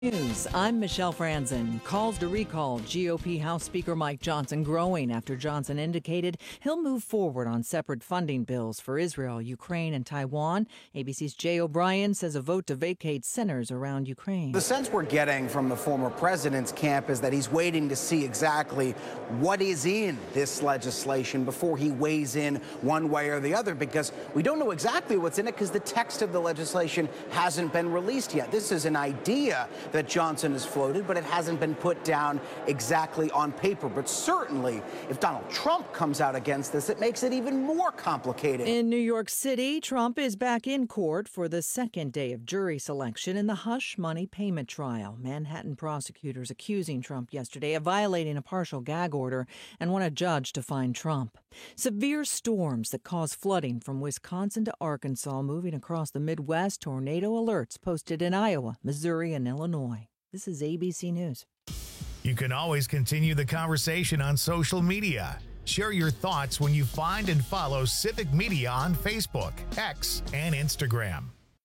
News. I'm Michelle Franzen. Calls to recall GOP House Speaker Mike Johnson growing after Johnson indicated he'll move forward on separate funding bills for Israel, Ukraine, and Taiwan. ABC's Jay O'Brien says a vote to vacate centers around Ukraine. The sense we're getting from the former president's camp is that he's waiting to see exactly what is in this legislation before he weighs in one way or the other, because we don't know exactly what's in it because the text of the legislation hasn't been released yet. This is an idea that Johnson has floated, but it hasn't been put down exactly on paper. But certainly, if Donald Trump comes out against this, it makes it even more complicated. In New York City, Trump is back in court for the second day of jury selection in the hush money payment trial. Manhattan prosecutors accusing Trump yesterday of violating a partial gag order and want a judge to find Trump. Severe storms that cause flooding from Wisconsin to Arkansas moving across the Midwest. Tornado alerts posted in Iowa, Missouri, and Illinois. This is ABC News. You can always continue the conversation on social media. Share your thoughts when you find and follow Civic Media on Facebook, X, and Instagram.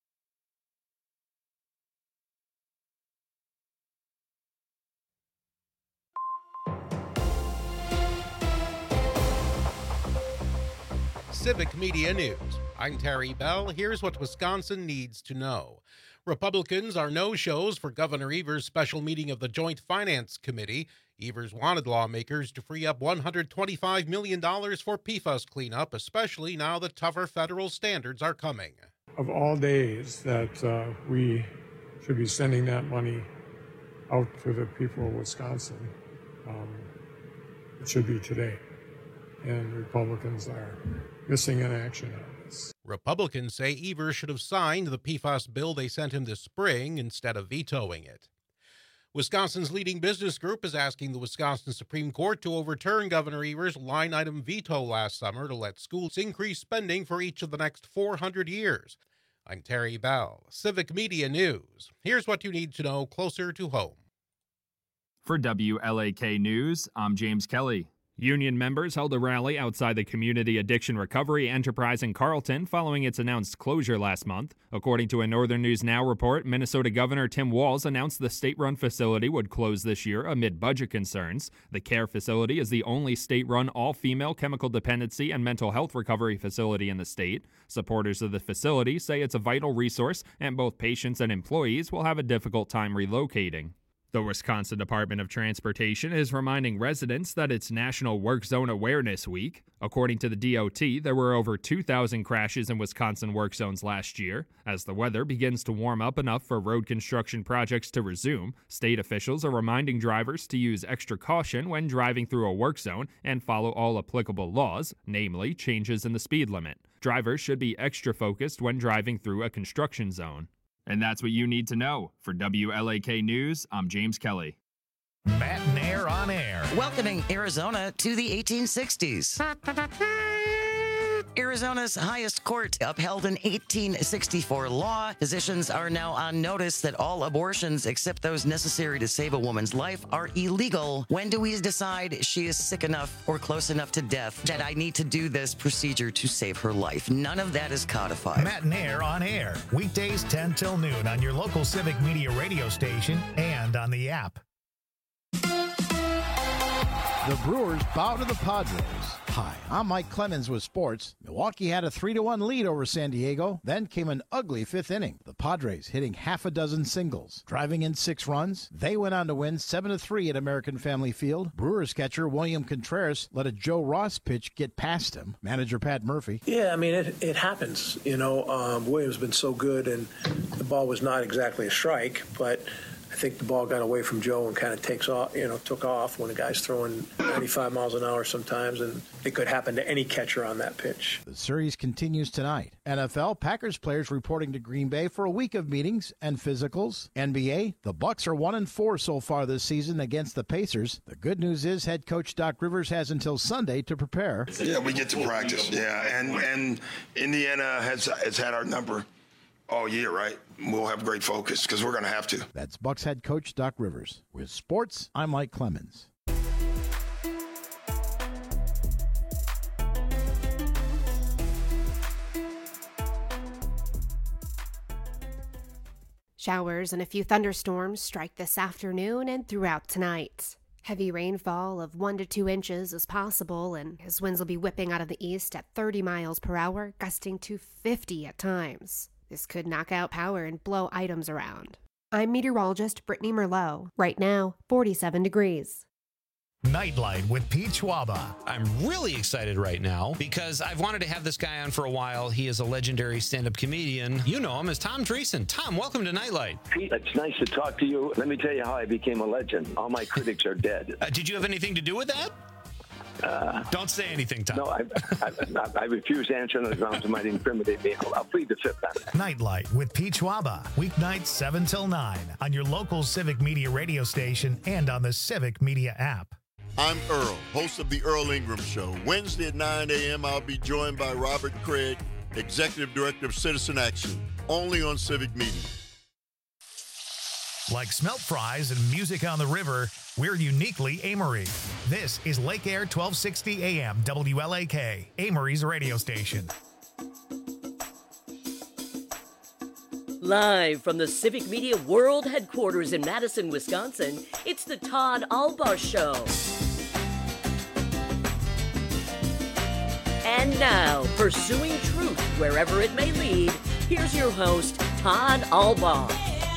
Civic Media News. I'm Terry Bell. Here's what Wisconsin needs to know. Republicans are no-shows for Governor Evers' special meeting of the Joint Finance Committee. Evers wanted lawmakers to free up $125 million for PFAS cleanup, especially now that tougher federal standards are coming. Of all days that we should be sending that money out to the people of Wisconsin, it should be today. And Republicans are missing in action on this. Republicans say Evers should have signed the PFAS bill they sent him this spring instead of vetoing it. Wisconsin's leading business group is asking the Wisconsin Supreme Court to overturn Governor Evers' line-item veto last summer to let schools increase spending for each of the next 400 years. I'm Terry Bell, Civic Media News. Here's what you need to know closer to home. For WLAK News, I'm James Kelly. Union members held a rally outside the Community Addiction Recovery Enterprise in Carlton following its announced closure last month. According to a Northern News Now report, Minnesota Governor Tim Walz announced the state-run facility would close this year amid budget concerns. The care facility is the only state-run all-female chemical dependency and mental health recovery facility in the state. Supporters of the facility say it's a vital resource, and both patients and employees will have a difficult time relocating. The Wisconsin Department of Transportation is reminding residents that it's National Work Zone Awareness Week. According to the DOT, there were over 2,000 crashes in Wisconsin work zones last year. As the weather begins to warm up enough for road construction projects to resume, state officials are reminding drivers to use extra caution when driving through a work zone and follow all applicable laws, namely changes in the speed limit. Drivers should be extra focused when driving through a construction zone. And that's what you need to know. For WLAK News, I'm James Kelly. Matt and Air on Air. Welcoming Arizona to the 1860s. Arizona's highest court upheld an 1864 law. Physicians are now on notice that all abortions except those necessary to save a woman's life are illegal. When do we decide she is sick enough or close enough to death that I need to do this procedure to save her life? None of that is codified. Matt and Air on Air. Weekdays 10 till noon on your local Civic Media radio station and on the app. The Brewers bow to the Padres. Hi, I'm Mike Clemens with sports. Milwaukee had a 3-1 lead over San Diego. Then came an ugly fifth inning. The Padres hitting half a dozen singles, driving in 6 runs. They went on to win 7-3 at American Family Field. Brewers catcher William Contreras let a Joe Ross pitch get past him. Manager Pat Murphy. Yeah, I mean, it happens. You know, Williams been so good, and the ball was not exactly a strike, but I think the ball got away from Joe and kind of took off when a guy's throwing 95 miles an hour sometimes, and it could happen to any catcher on that pitch. The series continues tonight. NFL, Packers players reporting to Green Bay for a week of meetings and physicals. NBA, the Bucks are 1-4 so far this season against the Pacers. The good news is head coach Doc Rivers has until Sunday to prepare. Yeah, we get to practice. Yeah, and Indiana has had our number all year, right? We'll have great focus because we're going to have to. That's Bucks head coach Doc Rivers. With sports, I'm Mike Clemens. Showers and a few thunderstorms strike this afternoon and throughout tonight. Heavy rainfall of 1 to 2 inches is possible, and his winds will be whipping out of the east at 30 miles per hour, gusting to 50 at times. This could knock out power and blow items around. I'm meteorologist Brittany Merlot. Right now, 47 degrees. Nightlight with Pete Schwaba. I'm really excited right now because I've wanted to have this guy on for a while. He is a legendary stand-up comedian. You know him as Tom Dreesen. Tom, welcome to Nightlight. Pete, it's nice to talk to you. Let me tell you how I became a legend. All my critics are dead. Did you have anything to do with that? Don't say anything, Tom. No, I refuse to answer on the grounds it might incriminate me. I'll plead the fifth on it. Nightlight with Pete Schwaba. Weeknights 7 till 9 on your local Civic Media radio station and on the Civic Media app. I'm Earl, host of The Earl Ingram Show. Wednesday at 9 a.m., I'll be joined by Robert Craig, Executive Director of Citizen Action, only on Civic Media. Like smelt fries and music on the river, we're uniquely Amory. This is Lake Air 1260 AM WLAK, Amory's radio station. Live from the Civic Media World Headquarters in Madison, Wisconsin, it's the Todd Albaugh Show. And now, pursuing truth wherever it may lead, here's your host, Todd Albaugh.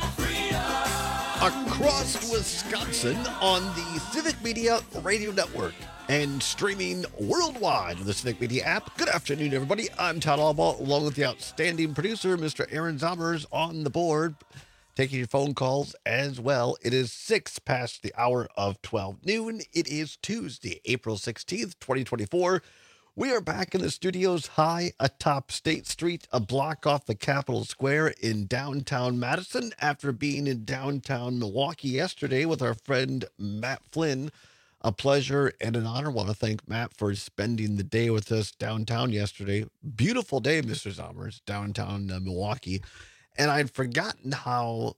Across Wisconsin on the Civic Media Radio Network and streaming worldwide with the Civic Media app. Good afternoon, everybody. I'm Todd Albaugh, along with the outstanding producer, Mr. Aaron Zommers, on the board, taking your phone calls as well. It is 6 past the hour of 12 noon. It is Tuesday, April 16th, 2024. We are back in the studios high atop State Street, a block off the Capitol Square in downtown Madison, after being in downtown Milwaukee yesterday with our friend Matt Flynn. A pleasure and an honor. I want to thank Matt for spending the day with us downtown yesterday. Beautiful day, Mr. Zommers, downtown Milwaukee. And I'd forgotten how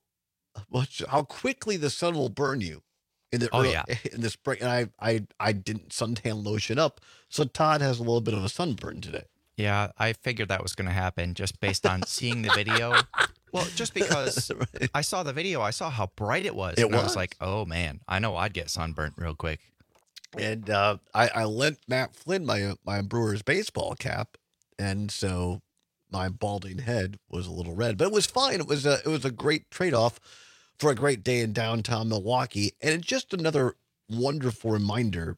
quickly the sun will burn you in the spring. And I didn't suntan lotion up. So Todd has a little bit of a sunburn today. Yeah, I figured that was going to happen just based on seeing the video. Well, just because right. I saw the video, I saw how bright it was. I was like, oh, man, I know I'd get sunburnt real quick. And I lent Matt Flynn my Brewers baseball cap, and so my balding head was a little red. But it was fine. It was a great trade-off for a great day in downtown Milwaukee. And it's just another wonderful reminder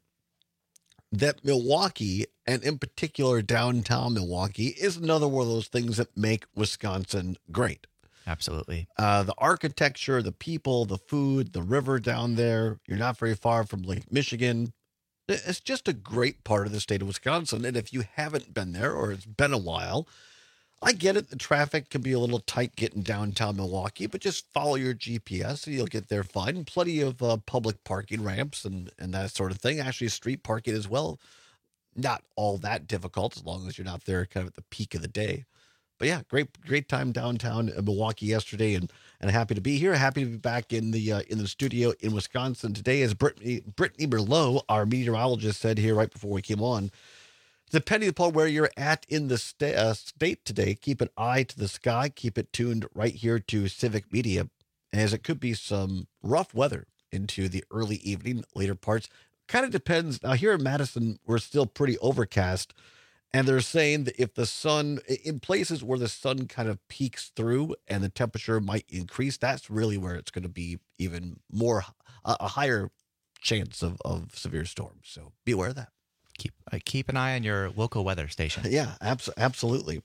that Milwaukee, and in particular downtown Milwaukee, is another one of those things that make Wisconsin great. Absolutely. The architecture, the people, the food, the river down there. You're not very far from Lake Michigan. It's just a great part of the state of Wisconsin. And if you haven't been there or it's been a while, I get it. The traffic can be a little tight getting downtown Milwaukee, but just follow your GPS and you'll get there fine. Plenty of public parking ramps and that sort of thing. Actually, street parking as well. Not all that difficult as long as you're not there kind of at the peak of the day. But yeah, great time downtown in Milwaukee yesterday, and happy to be here. Happy to be back in the studio in Wisconsin today. As Brittany Merlot, our meteorologist, said here right before we came on, depending upon where you're at in the state today, keep an eye to the sky. Keep it tuned right here to Civic Media, as it could be some rough weather into the early evening, later parts. Kind of depends. Now here in Madison, we're still pretty overcast. And they're saying that if the sun, in places where the sun kind of peeks through and the temperature might increase, that's really where it's going to be even more, a higher chance of severe storms. So be aware of that. Keep an eye on your local weather station. Yeah, absolutely.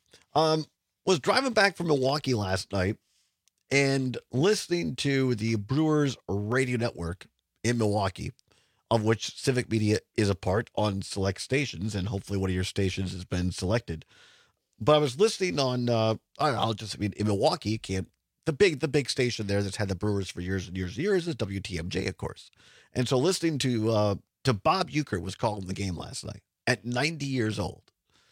Was driving back from Milwaukee last night and listening to the Brewers Radio Network in Milwaukee, of which Civic Media is a part on select stations, and hopefully one of your stations has been selected. But I was listening on, in Milwaukee, the big station there that's had the Brewers for years and years and years is WTMJ, of course. And so listening to Bob Uecker was calling the game last night at 90 years old.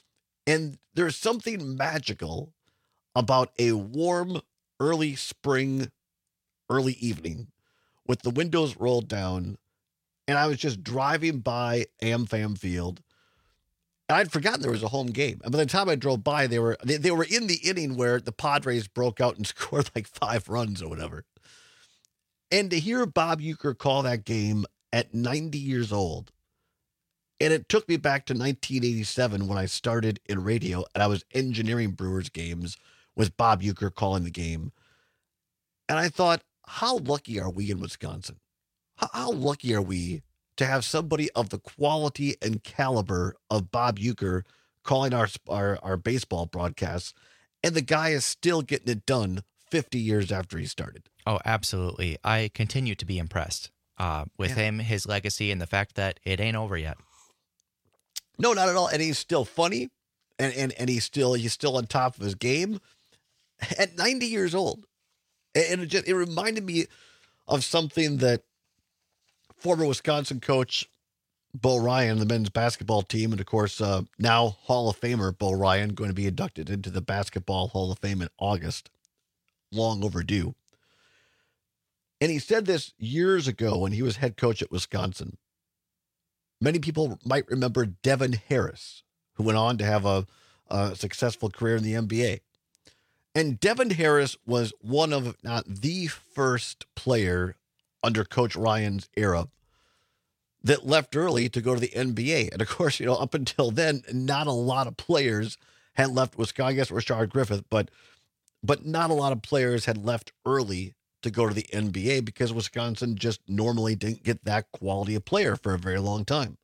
And there's something magical about a warm, early spring, early evening with the windows rolled down. And I was just driving by AmFam Field, I'd forgotten there was a home game. And by the time I drove by, they were in the inning where the Padres broke out and scored like 5 runs or whatever. And to hear Bob Uecker call that game at 90 years old, and it took me back to 1987 when I started in radio and I was engineering Brewers games with Bob Uecker calling the game. And I thought, how lucky are we in Wisconsin? How lucky are we to have somebody of the quality and caliber of Bob Uecker calling our baseball broadcasts, and the guy is still getting it done 50 years after he started. Oh, absolutely. I continue to be impressed with him, his legacy, and the fact that it ain't over yet. No, not at all. And he's still funny, and he's still on top of his game at 90 years old. And it reminded me of something that former Wisconsin coach Bo Ryan, the men's basketball team, and of course now Hall of Famer Bo Ryan, going to be inducted into the Basketball Hall of Fame in August. Long overdue. And he said this years ago when he was head coach at Wisconsin. Many people might remember Devin Harris, who went on to have a successful career in the NBA. And Devin Harris was one of, if not the first player under Coach Ryan's era that left early to go to the NBA. And of course, up until then, not a lot of players had left Wisconsin. I guess Rashard Griffith, but not a lot of players had left early to go to the NBA because Wisconsin just normally didn't get that quality of player for a very long time.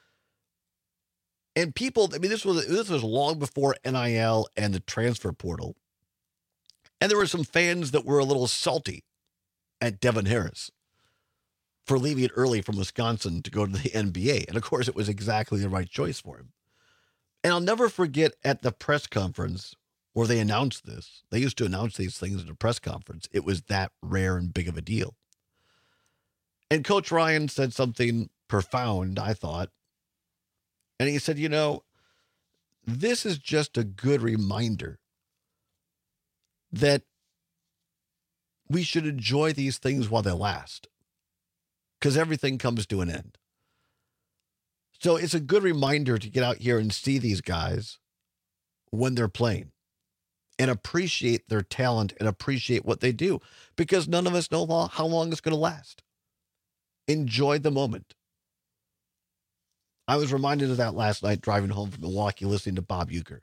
And people, this was long before NIL and the transfer portal. And there were some fans that were a little salty at Devin Harris for leaving early from Wisconsin to go to the NBA. And of course, it was exactly the right choice for him. And I'll never forget at the press conference where they announced this. They used to announce these things at a press conference. It was that rare and big of a deal. And Coach Ryan said something profound, I thought. And he said, this is just a good reminder that we should enjoy these things while they last, because everything comes to an end. So it's a good reminder to get out here and see these guys when they're playing and appreciate their talent and appreciate what they do, because none of us know how long it's going to last. Enjoy the moment. I was reminded of that last night driving home from Milwaukee listening to Bob Uecker.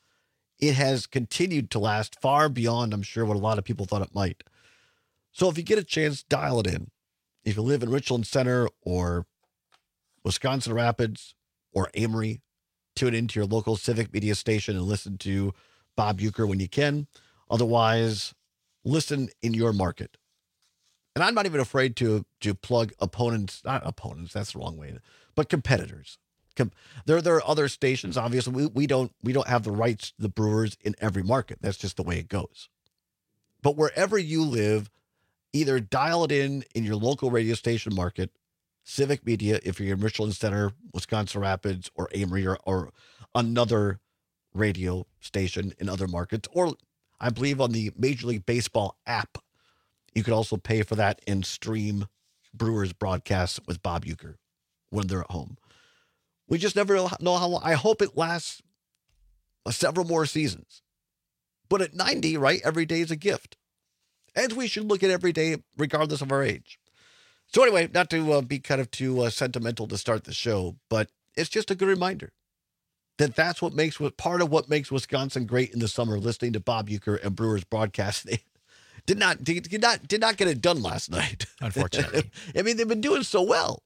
It has continued to last far beyond, I'm sure, what a lot of people thought it might. So if you get a chance, dial it in. If you live in Richland Center or Wisconsin Rapids or Amory, tune into your local civic media station and listen to Bob Uecker when you can. Otherwise, listen in your market. And I'm not even afraid to plug not opponents, that's the wrong way, but competitors. There are other stations. Obviously, we don't have the rights to the Brewers in every market. That's just the way it goes. But wherever you live, either dial it in your local radio station market, civic media, if you're in Richland Center, Wisconsin Rapids, or Amory, or another radio station in other markets, or I believe on the Major League Baseball app, you could also pay for that and stream Brewers broadcasts with Bob Uecker when they're at home. We just never know how long. I hope it lasts several more seasons. But at 90, right, every day is a gift. And we should look at every day regardless of our age. So anyway, not to be kind of too sentimental to start the show, but it's just a good reminder that that's part of what makes Wisconsin great in the summer, listening to Bob Uecker and Brewers broadcast. They did not get it done last night. Unfortunately. They've been doing so well.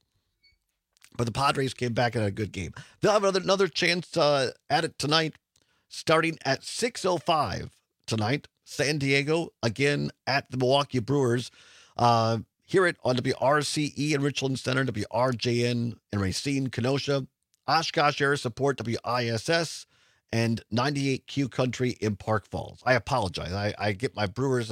But the Padres came back in a good game. They'll have another chance at it tonight, starting at 6:05 tonight. San Diego, again, at the Milwaukee Brewers. Hear it on WRCE in Richland Center, WRJN in Racine, Kenosha, Oshkosh Air Support, WISS, and 98Q Country in Park Falls. I apologize. I get my Brewers.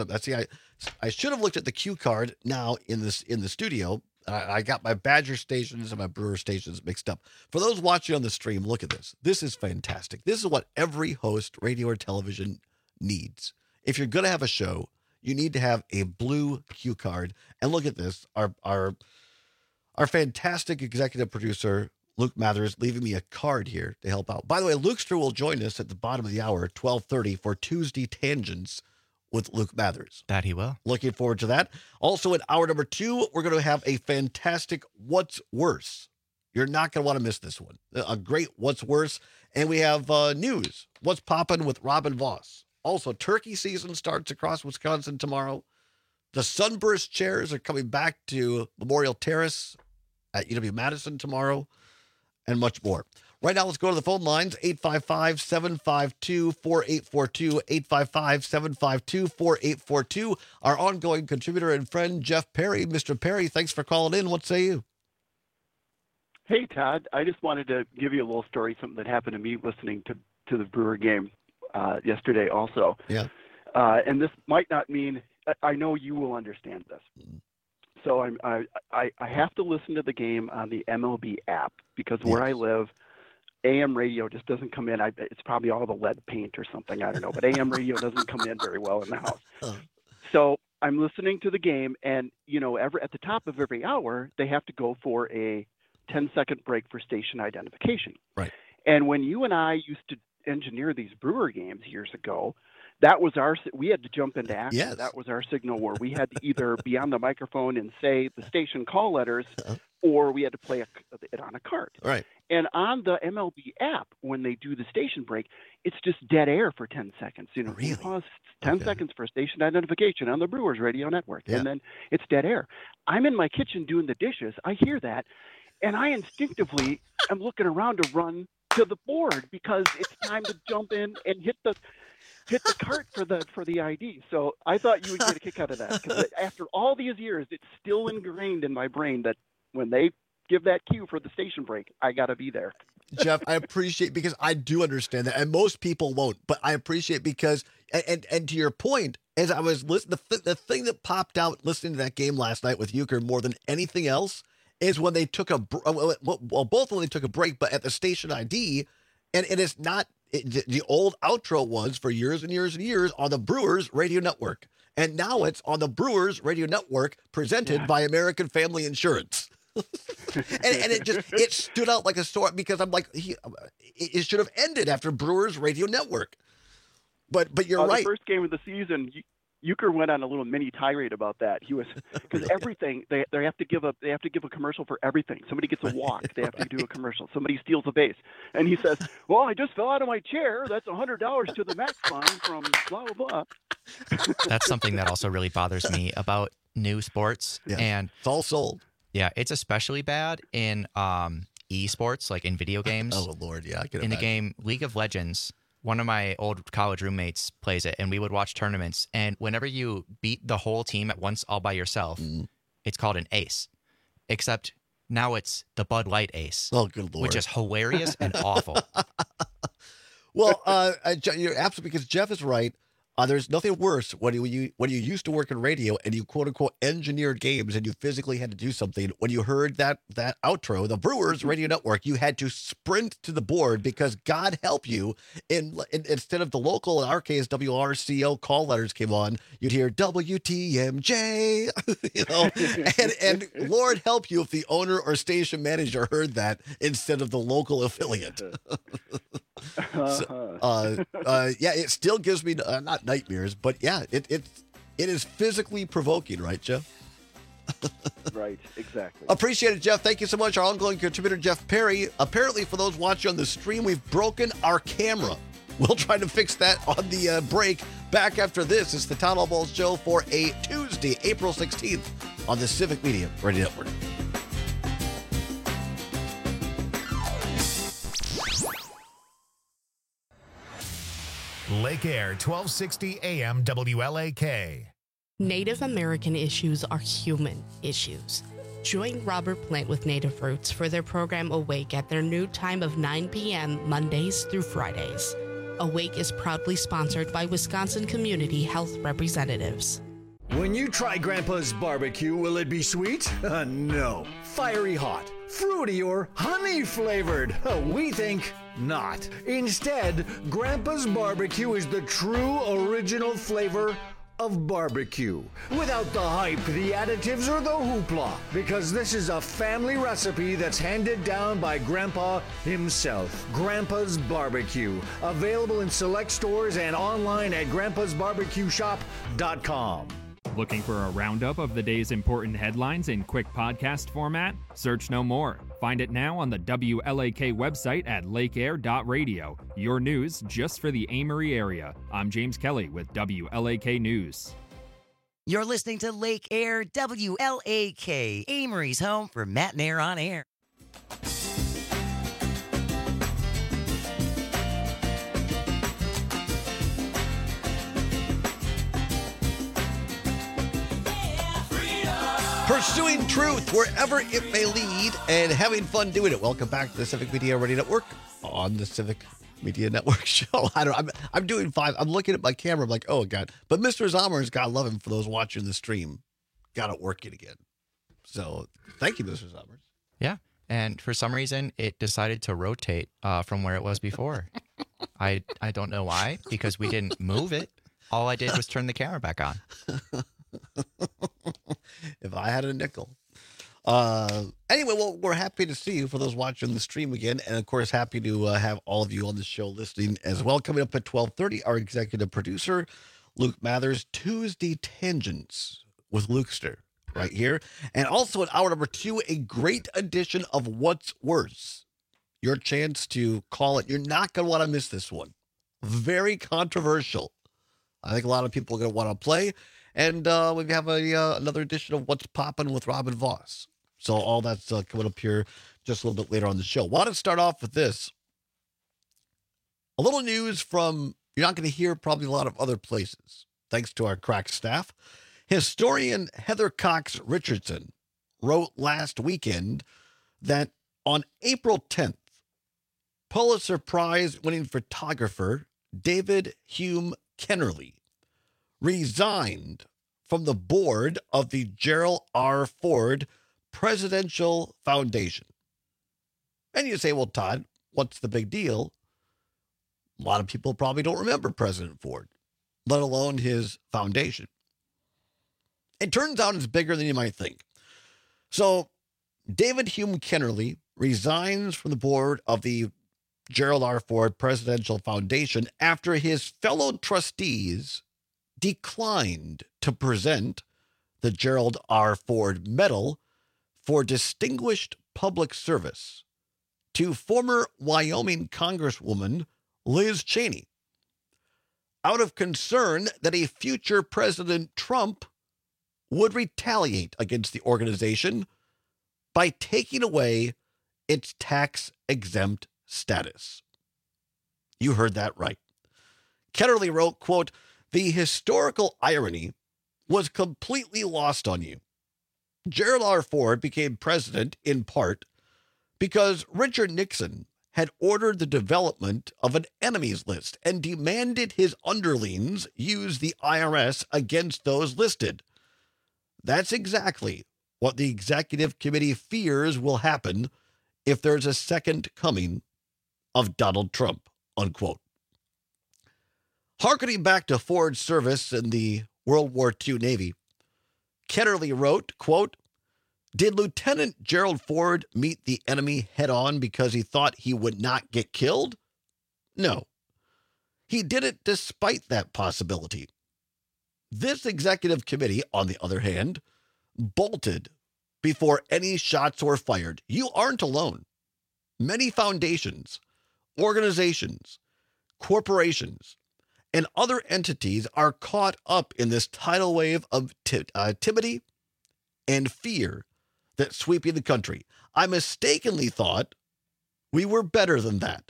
I should have looked at the cue card now in the studio. I got my Badger stations and my Brewer stations mixed up. For those watching on the stream, look at this. This is fantastic. This is what every host, radio or television, needs. If you're going to have a show, you need to have a blue cue card. And look at this. Our fantastic executive producer, Luke Mathers leaving me a card here to help out. By the way, Lukester will join us at the bottom of the hour at 12:30 for Tuesday Tangents with Luke Mathers. That he will. Looking forward to that. Also, in hour number 2, we're going to have a fantastic What's Worse. You're not going to want to miss this one. A great What's Worse. And we have news. What's poppin' with Robin Voss. Also, turkey season starts across Wisconsin tomorrow. The Sunburst chairs are coming back to Memorial Terrace at UW-Madison tomorrow, and much more. Right now, let's go to the phone lines, 855-752-4842, 855-752-4842. Our ongoing contributor and friend, Jeff Perry. Mr. Perry, thanks for calling in. What say you? Hey, Todd. I just wanted to give you a little story, something that happened to me listening to the Brewer game yesterday also. Yeah. And this might not mean, I know you will understand this. So I have to listen to the game on the MLB app because where I live, AM radio just doesn't come in. It's probably all the lead paint or something. I don't know. But AM radio doesn't come in very well in the house. So I'm listening to the game, and, at the top of every hour, they have to go for a 10-second break for station identification. Right. And when you and I used to engineer these Brewer games years ago, we had to jump into action. Yes. That was our signal where we had to either be on the microphone and say the station call letters, or we had to play it on a card. Right. And on the MLB app, when they do the station break, it's just dead air for 10 seconds. Really? Pause 10 seconds for station identification on the Brewers radio network. Yeah. And then it's dead air. I'm in my kitchen doing the dishes. I hear that, and I instinctively am looking around to run to the board because it's time to jump in and hit the cart for the ID. So I thought you would get a kick out of that because after all these years, it's still ingrained in my brain that when they give that cue for the station break, I got to be there. Jeff, I appreciate, because I do understand that, and most people won't, but I appreciate because, and to your point, as I was listening, the thing that popped out listening to that game last night with Euchre more than anything else is when they took both when they took a break, but at the station ID, and it is not, the old outro was for years and years and years on the Brewers radio network. And now it's on the Brewers radio network presented by American Family Insurance. and it stood out like a sore because I'm like, it should have ended after Brewers radio network. But you're right. The first game of the season, Euchre went on a little mini tirade about that. He was, because everything they have to give a commercial for everything. Somebody gets a walk, they have to do a commercial. Somebody steals a base, and he says, "Well, I just fell out of my chair. That's $100 to the Max Fund from blah blah blah." That's something that also really bothers me about new sports, and it's all sold. Yeah, it's especially bad in esports, like in video games. Oh Lord, yeah, I can imagine. The game League of Legends. One of my old college roommates plays it, and we would watch tournaments. And whenever you beat the whole team at once all by yourself, it's called an ace. Except now it's the Bud Light ace. Oh, good Lord. Which is hilarious and awful. Well, you're absolutely, because Jeff is right. There's nothing worse when you used to work in radio and you quote unquote engineered games and you physically had to do something. When you heard that outro, the Brewers radio network, you had to sprint to the board because God help you, instead of the local, in our case WRCO call letters came on, you'd hear WTMJ, and Lord help you if the owner or station manager heard that instead of the local affiliate. It still gives me not nightmares, but it is physically provoking, right, Jeff? Right, exactly. Appreciate it, Jeff. Thank you so much. Our ongoing contributor, Jeff Perry. Apparently, for those watching on the stream, we've broken our camera. We'll try to fix that on the break. Back after this, it's the Town Hall Balls Show for a Tuesday, April 16th on the Civic Media Radio Network. Lake Air, 1260 AM WLAK. Native American issues are human issues. Join Robert Plant with Native Roots for their program Awake at their new time of 9 p.m. Mondays through Fridays. Awake is proudly sponsored by Wisconsin Community Health Representatives. When you try Grandpa's barbecue, will it be sweet? No. Fiery hot, fruity, or honey flavored? We think not. Instead, Grandpa's barbecue is the true original flavor of barbecue. Without the hype, the additives, or the hoopla. Because this is a family recipe that's handed down by Grandpa himself. Grandpa's Barbecue. Available in select stores and online at grandpasbarbecueshop.com. Looking for a roundup of the day's important headlines in quick podcast format? Search no more. Find it now on the WLAK website at lakeair.radio. Your news just for the Amory area. I'm James Kelly with WLAK News. You're listening to Lake Air WLAK, Amory's home for Matt and Air on Air. Pursuing truth wherever it may lead and having fun doing it. Welcome back to the Civic Media Radio Network on the Civic Media Network show. I'm doing fine. I'm looking at my camera. I'm like, oh, God. But Mr. Zommers, God love him, for those watching the stream, got it working again. So thank you, Mr. Zommers. Yeah. And for some reason, it decided to rotate from where it was before. I don't know why, because we didn't move it. All I did was turn the camera back on. If I had a nickel. Anyway, well, we're happy to see you, for those watching the stream again. And, of course, happy to have all of you on the show listening as well. Coming up at 12:30, our executive producer, Luke Mathers, Tuesday Tangents with Lukester right here. And also in hour number 2, a great edition of What's Worse. Your chance to call it. You're not going to want to miss this one. Very controversial. I think a lot of people are going to want to play. And we have another edition of What's Poppin' with Robin Voss. So all that's coming up here just a little bit later on the show. Want to start off with this. A little news from, you're not going to hear probably a lot of other places, thanks to our crack staff. Historian Heather Cox Richardson wrote last weekend that on April 10th, Pulitzer Prize winning photographer David Hume Kennerly resigned from the board of the Gerald R. Ford Presidential Foundation. And you say, well, Todd, what's the big deal? A lot of people probably don't remember President Ford, let alone his foundation. It turns out it's bigger than you might think. So David Hume Kennerly resigns from the board of the Gerald R. Ford Presidential Foundation after his fellow trustees declined to present the Gerald R. Ford Medal for Distinguished Public Service to former Wyoming Congresswoman Liz Cheney, out of concern that a future President Trump would retaliate against the organization by taking away its tax-exempt status. You heard that right. Kennerly wrote, quote, "The historical irony was completely lost on you. Gerald R. Ford became president in part because Richard Nixon had ordered the development of an enemies list and demanded his underlings use the IRS against those listed. That's exactly what the executive committee fears will happen if there's a second coming of Donald Trump," unquote. Harkening back to Ford's service in the World War II Navy, Kennerly wrote, quote, "Did Lieutenant Gerald Ford meet the enemy head-on because he thought he would not get killed? No. He did it despite that possibility. This executive committee, on the other hand, bolted before any shots were fired. You aren't alone. Many foundations, organizations, corporations, and other entities are caught up in this tidal wave of timidity and fear that's sweeping the country. I mistakenly thought we were better than that.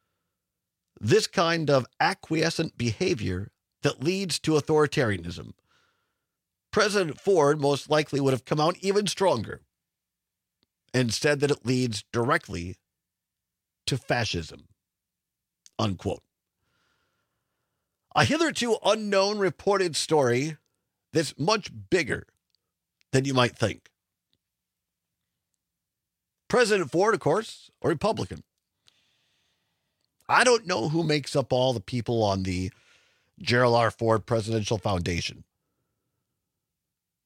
This kind of acquiescent behavior that leads to authoritarianism. President Ford most likely would have come out even stronger and said that it leads directly to fascism," unquote. A hitherto unknown reported story that's much bigger than you might think. President Ford, of course, a Republican. I don't know who makes up all the people on the Gerald R. Ford Presidential Foundation.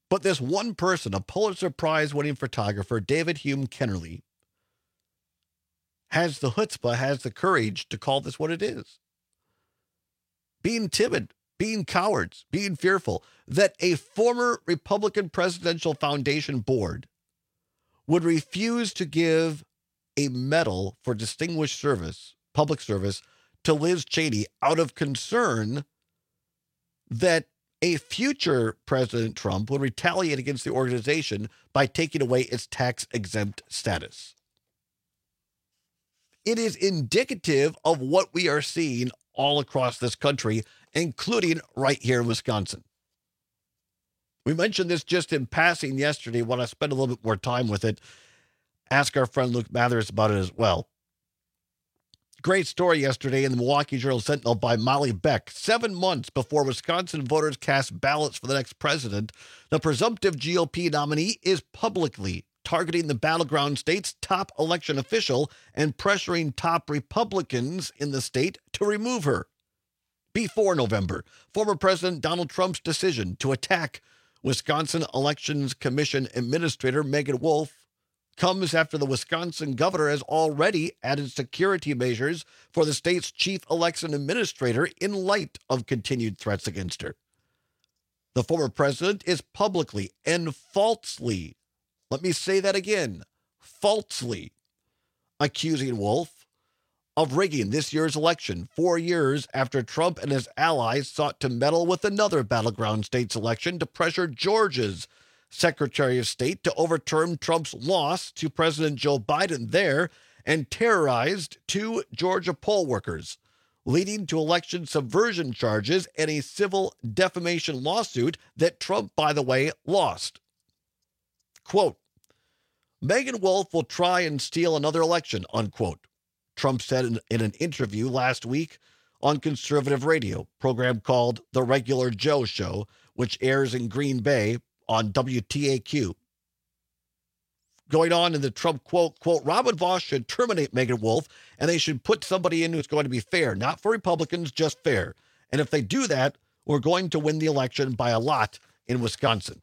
But this one person, a Pulitzer Prize-winning photographer, David Hume Kennerly, has the chutzpah, has the courage to call this what it is. Being timid, being cowards, being fearful, that a former Republican Presidential Foundation board would refuse to give a medal for distinguished service, public service, to Liz Cheney out of concern that a future President Trump would retaliate against the organization by taking away its tax-exempt status. It is indicative of what we are seeing all across this country, including right here in Wisconsin. We mentioned this just in passing yesterday. When I spent a little bit more time with it, ask our friend Luke Mathers about it as well. Great story yesterday in the Milwaukee Journal-Sentinel by Molly Beck. 7 months before Wisconsin voters cast ballots for the next president, the presumptive GOP nominee is publicly targeting the battleground state's top election official and pressuring top Republicans in the state to remove her. Before November, former President Donald Trump's decision to attack Wisconsin Elections Commission Administrator Megan Wolf comes after the Wisconsin governor has already added security measures for the state's chief election administrator in light of continued threats against her. The former president is publicly and falsely, let me say that again, falsely accusing Wolf of rigging this year's election 4 years after Trump and his allies sought to meddle with another battleground state's election to pressure Georgia's Secretary of State to overturn Trump's loss to President Joe Biden there and terrorized 2 Georgia poll workers, leading to election subversion charges and a civil defamation lawsuit that Trump, by the way, lost. Quote, Megan Wolf will try and steal another election, unquote, Trump said in an interview last week on conservative radio program called The Regular Joe Show, which airs in Green Bay on WTAQ. Going on in the Trump quote, Robin Vos should terminate Megan Wolf, and they should put somebody in who's going to be fair, not for Republicans, just fair. And if they do that, we're going to win the election by a lot in Wisconsin.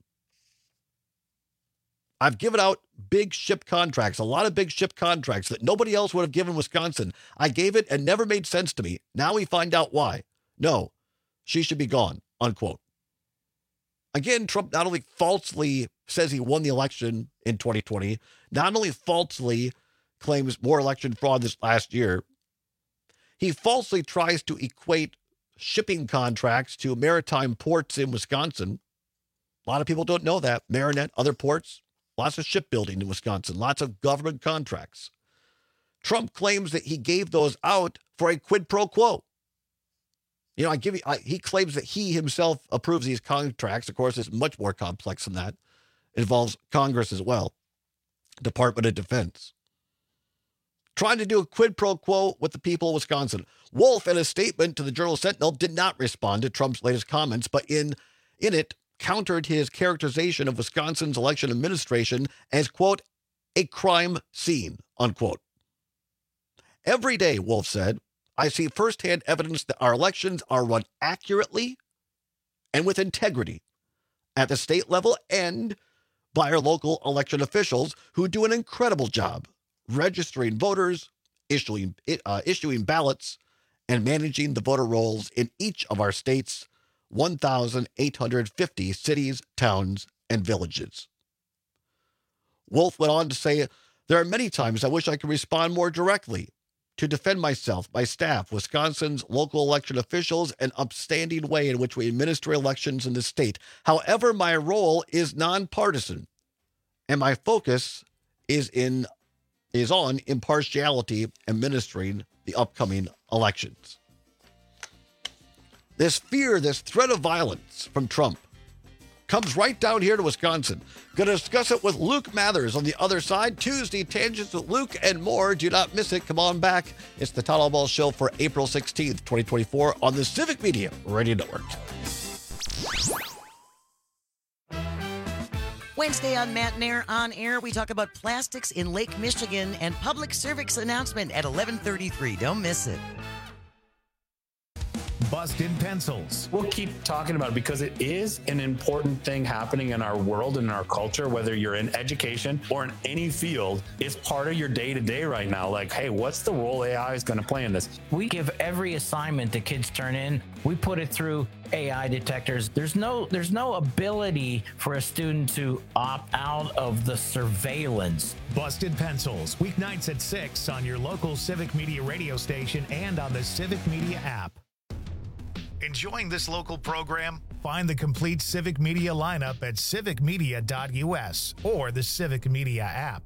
I've given out big ship contracts, a lot of big ship contracts that nobody else would have given Wisconsin. I gave it and never made sense to me. Now we find out why. No, she should be gone, unquote. Again, Trump not only falsely says he won the election in 2020, not only falsely claims more election fraud this last year, he falsely tries to equate shipping contracts to maritime ports in Wisconsin. A lot of people don't know that. Marinette, other ports, lots of shipbuilding in Wisconsin, lots of government contracts. Trump claims that he gave those out for a quid pro quo. You know, he claims that he himself approves these contracts. Of course, it's much more complex than that. It involves Congress as well, Department of Defense. Trying to do a quid pro quo with the people of Wisconsin. Wolf, in a statement to the Journal-Sentinel, did not respond to Trump's latest comments, but in it countered his characterization of Wisconsin's election administration as, quote, a crime scene, unquote. Every day, Wolf said, I see firsthand evidence that our elections are run accurately and with integrity at the state level and by our local election officials who do an incredible job registering voters, issuing ballots, and managing the voter rolls in each of our state's 1,850 cities, towns, and villages. Wolf went on to say, there are many times I wish I could respond more directly to defend myself, my staff, Wisconsin's local election officials, and upstanding way in which we administer elections in the state. However, my role is nonpartisan, and my focus is on impartiality administering the upcoming elections. This fear, this threat of violence from Trump comes right down here to Wisconsin. Going to discuss it with Luke Mathers on the other side. Tuesday, Tangents with Luke and more. Do not miss it. Come on back. It's the Todd Albaugh Show for April 16th, 2024 on the Civic Media Radio Network. Wednesday on Matt Nair On Air, we talk about plastics in Lake Michigan and public service announcement at 11:33. Don't miss it. Busted Pencils. We'll keep talking about it because it is an important thing happening in our world and in our culture, whether you're in education or in any field. It's part of your day-to-day right now. Like, hey, what's the role AI is going to play in this? We give every assignment the kids turn in, we put it through AI detectors. There's no ability for a student to opt out of the surveillance. Busted Pencils, weeknights at 6 on your local Civic Media radio station and on the Civic Media app. Enjoying this local program? Find the complete Civic Media lineup at civicmedia.us or the Civic Media app.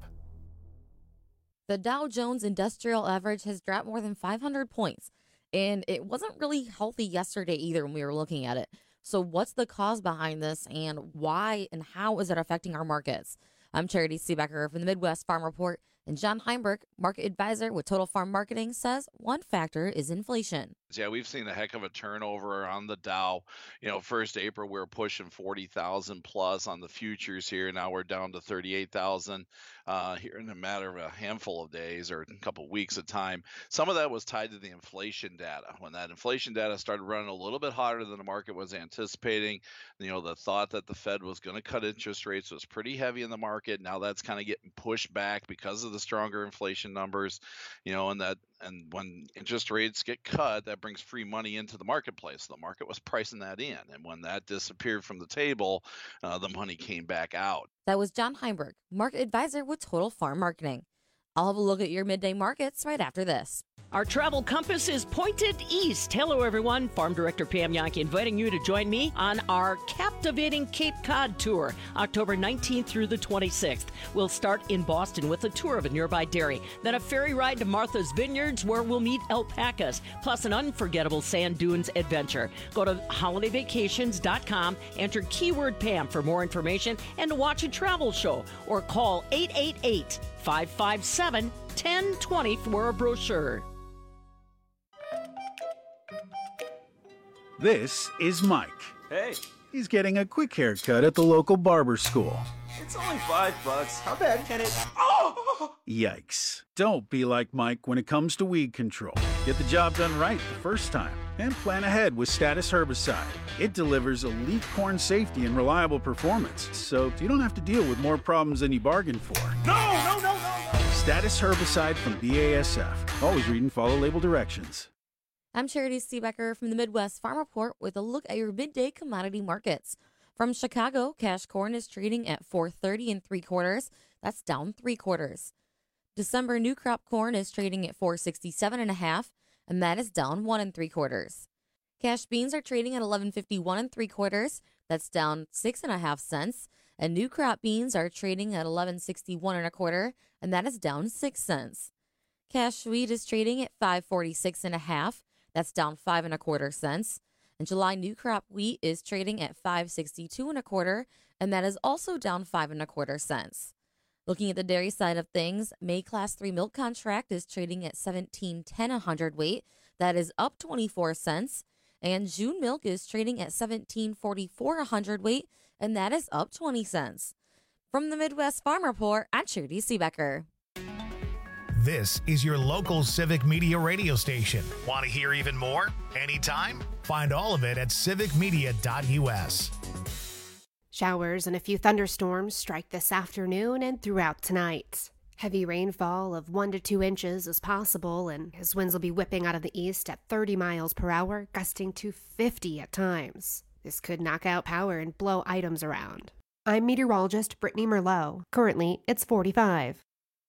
The Dow Jones Industrial Average has dropped more than 500 points, and it wasn't really healthy yesterday either when we were looking at it. So what's the cause behind this, and why and how is it affecting our markets? I'm Charity Seebecker from the Midwest Farm Report, and John Heimberg, market advisor with Total Farm Marketing, says one factor is inflation. Yeah, we've seen a heck of a turnover on the Dow. First April, we were pushing 40,000 plus on the futures here. Now we're down to 38,000 here in a matter of a handful of days or a couple of weeks of time. Some of that was tied to the inflation data. When that inflation data started running a little bit hotter than the market was anticipating, the thought that the Fed was going to cut interest rates was pretty heavy in the market. Now that's kind of getting pushed back because of the stronger inflation numbers, and when interest rates get cut, that brings free money into the marketplace. The market was pricing that in. And when that disappeared from the table, the money came back out. That was John Heimberg, market advisor with Total Farm Marketing. I'll have a look at your midday markets right after this. Our travel compass is pointed east. Hello, everyone. Farm Director Pam Yankee inviting you to join me on our captivating Cape Cod tour, October 19th through the 26th. We'll start in Boston with a tour of a nearby dairy, then a ferry ride to Martha's Vineyards where we'll meet alpacas, plus an unforgettable sand dunes adventure. Go to holidayvacations.com, enter keyword Pam for more information and to watch a travel show, or call 888-557-1020 for a brochure. This is Mike. Hey. He's getting a quick haircut at the local barber school. It's only $5. How bad can it... Oh! Yikes. Don't be like Mike when it comes to weed control. Get the job done right the first time and plan ahead with Status Herbicide. It delivers elite corn safety and reliable performance, so you don't have to deal with more problems than you bargained for. No! Status Herbicide from BASF. Always read and follow label directions. I'm Charity Seebecker from the Midwest Farm Report with a look at your midday commodity markets. From Chicago, cash corn is trading at $4.30 3/4. That's down 3/4. December new crop corn is trading at $4.67 1/2, and that is down 1 3/4. Cash beans are trading at $11.51 3/4. That's down 6 1/2 cents. And new crop beans are trading at $11.61 1/4, and that is down 6 cents. Cash wheat is trading at $5.46 1/2. That's down 5 1/4 cents. And July new crop wheat is trading at $5.62 1/4, and that is also down 5 1/4 cents. Looking at the dairy side of things, May Class 3 milk contract is trading at $17.10 a hundredweight. That is up 24 cents. And June milk is trading at $17.44 a hundredweight, and that is up 20 cents. From the Midwest Farm Report, I'm Charity Seebecker. This is your local Civic Media radio station. Want to hear even more? Anytime? Find all of it at civicmedia.us. Showers and a few thunderstorms strike this afternoon and throughout tonight. Heavy rainfall of 1 to 2 inches is possible, and his winds will be whipping out of the east at 30 miles per hour, gusting to 50 at times. This could knock out power and blow items around. I'm meteorologist Brittany Merlot. Currently, it's 45.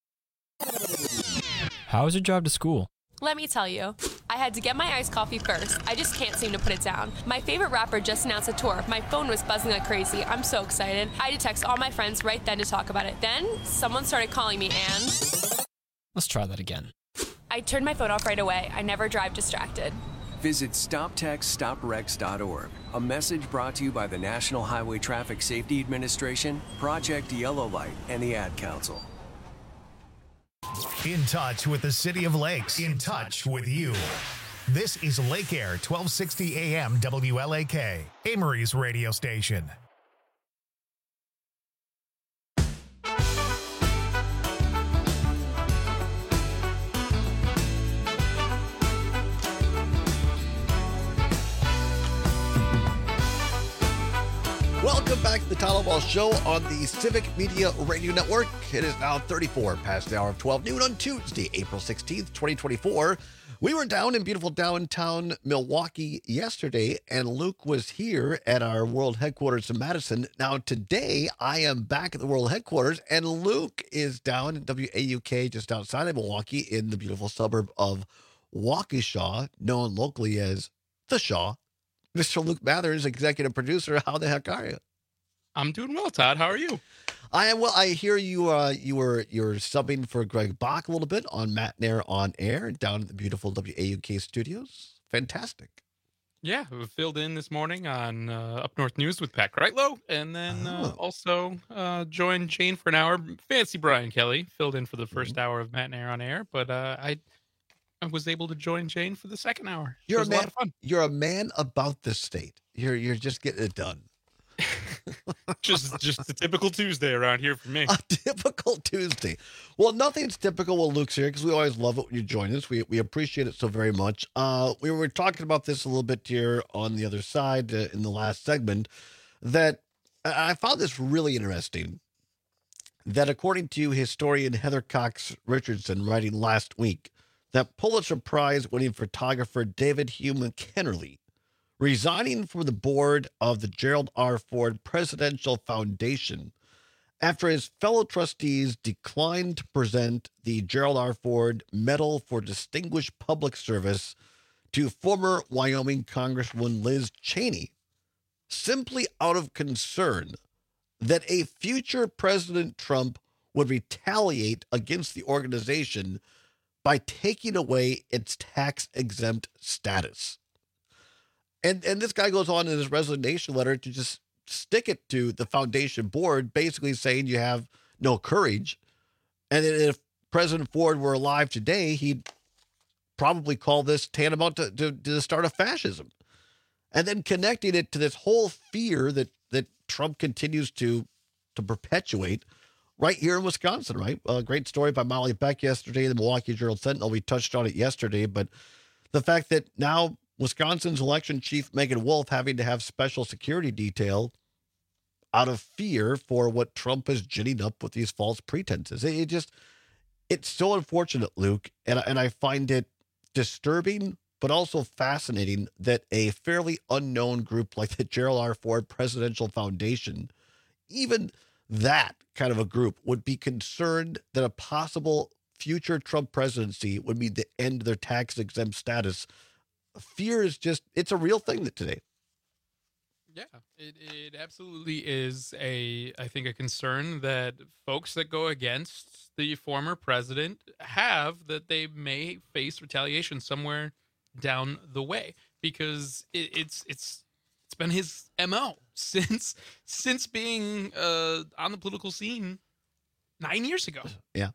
How was your drive to school? Let me tell you, I had to get my iced coffee first. I just can't seem to put it down. My favorite rapper just announced a tour. My phone was buzzing like crazy. I'm so excited. I had to text all my friends right then to talk about it. Then, someone started calling me and... Let's try that again. I turned my phone off right away. I never drive distracted. Visit StopTextStopWrecks.org. A message brought to you by the National Highway Traffic Safety Administration, Project Yellow Light, and the Ad Council. In touch with the City of Lakes. In touch with you. This is Lake Air 1260 AM WLAK, Amory's radio station. Welcome back to the Tyler Ball Show on the Civic Media Radio Network. It is now 34 past the hour of 12 noon on Tuesday, April 16th, 2024. We were down in beautiful downtown Milwaukee yesterday, and Luke was here at our world headquarters in Madison. Now, today, I am back at the world headquarters, and Luke is down in WAUK just outside of Milwaukee in the beautiful suburb of Waukesha, known locally as The Shaw. Mr. Luke Mathers, executive producer. How the heck are you? I'm doing well, Todd. How are you? I am well. I hear you're subbing for Greg Bach a little bit on Matt Nair on Air down at the beautiful WAUK studios. Fantastic. Yeah, we filled in this morning on Up North News with Pat Kreitlow, and then also joined Jane for an hour. Fancy Brian Kelly filled in for the first hour of Matt Nair on Air, but I was able to join Jane for the second hour. You're a lot of fun. You're a man about the state. You're just getting it done. just a typical Tuesday around here for me. A typical Tuesday. Well, nothing's typical when Luke's here because we always love it when you join us. We appreciate it so very much. We were talking about this a little bit here on the other side in the last segment, that I found this really interesting, that according to historian Heather Cox Richardson writing last week, that Pulitzer Prize winning photographer David Hugh McKennerly resigning from the board of the Gerald R. Ford Presidential Foundation after his fellow trustees declined to present the Gerald R. Ford Medal for Distinguished Public Service to former Wyoming Congresswoman Liz Cheney, simply out of concern that a future President Trump would retaliate against the organization by taking away its tax-exempt status. And this guy goes on in his resignation letter to just stick it to the foundation board, basically saying you have no courage. And if President Ford were alive today, he'd probably call this tantamount to the start of fascism. And then connecting it to this whole fear that Trump continues to perpetuate right here in Wisconsin, right? A great story by Molly Beck yesterday, the Milwaukee Journal Sentinel. We touched on it yesterday, but the fact that now Wisconsin's election chief, Megan Wolf, having to have special security detail out of fear for what Trump is ginning up with these false pretenses. It's so unfortunate, Luke. And I find it disturbing, but also fascinating that a fairly unknown group like the Gerald R. Ford Presidential Foundation, even that kind of a group, would be concerned that a possible future Trump presidency would mean the end of their tax-exempt status. Fear is it's a real thing today. Yeah, it absolutely is I think a concern that folks that go against the former president have, that they may face retaliation somewhere down the way, because it's been his MO since being on the political scene 9 years ago. Yeah,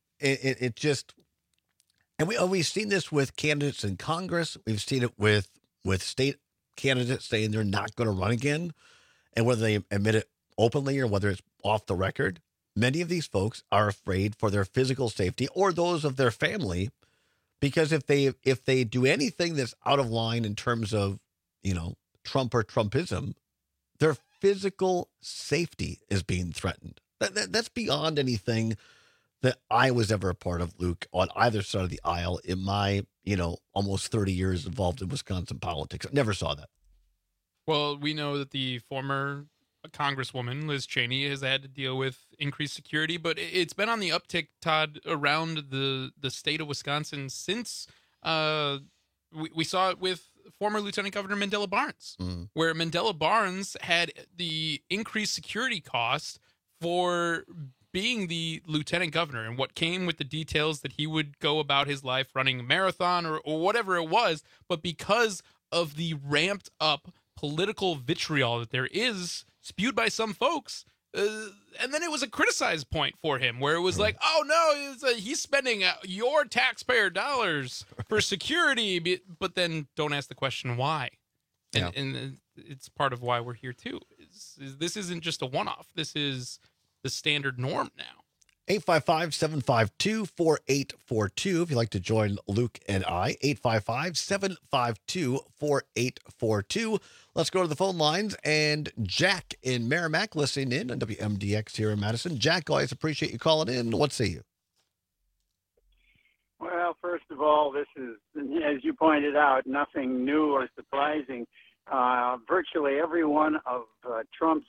it just. And we've seen this with candidates in Congress. We've seen it with state candidates saying they're not going to run again. And whether they admit it openly or whether it's off the record, many of these folks are afraid for their physical safety or those of their family, because if they do anything that's out of line in terms of, Trump or Trumpism, their physical safety is being threatened. That's beyond anything that I was ever a part of, Luke, on either side of the aisle in my, almost 30 years involved in Wisconsin politics. I never saw that. Well, we know that the former Congresswoman, Liz Cheney, has had to deal with increased security, but it's been on the uptick, Todd, around the state of Wisconsin since we saw it with former Lieutenant Governor Mandela Barnes, where Mandela Barnes had the increased security cost for being the lieutenant governor, and what came with the details that he would go about his life running a marathon or whatever it was. But because of the ramped up political vitriol that there is spewed by some folks, and then it was a criticized point for him, where it was like, oh no, he's spending your taxpayer dollars for security, but then don't ask the question why. And it's part of why we're here too. This isn't just a one-off. This is the standard norm now. 855-752-4842. If you'd like to join Luke and I, 855-752-4842. Let's go to the phone lines. And Jack in Merrimack listening in on WMDX here in Madison. Jack, always appreciate you calling in. What say you? Well, first of all, this is, as you pointed out, nothing new or surprising. Virtually every one of Trump's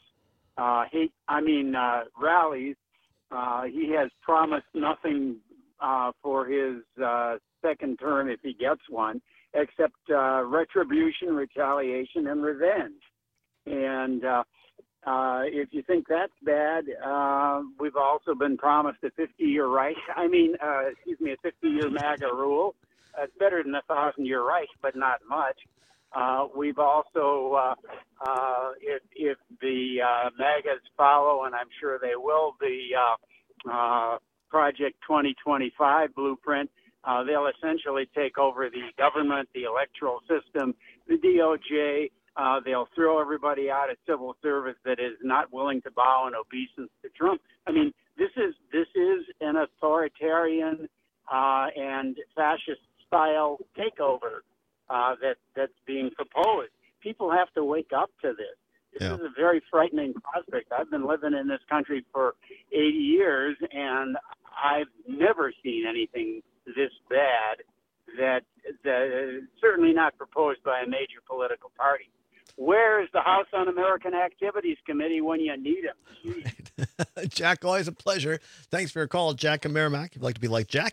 rallies, he has promised nothing for his second term, if he gets one, except retribution, retaliation, and revenge. And if you think that's bad, we've also been promised a 50-year Reich. A 50-year MAGA rule. It's better than a 1,000-year Reich, but not much. We've also, if the MAGAs follow, and I'm sure they will, the Project 2025 blueprint, they'll essentially take over the government, the electoral system, the DOJ. They'll throw everybody out of civil service that is not willing to bow in obeisance to Trump. This is an authoritarian and fascist style takeover that's being proposed. People have to wake up to this. This is a very frightening prospect. I've been living in this country for 80 years, and I've never seen anything this bad that certainly not proposed by a major political party. Where is the House Un-American Activities Committee when you need them? Jack, always a pleasure. Thanks for your call, Jack in Merrimack. If you'd like to be like Jack,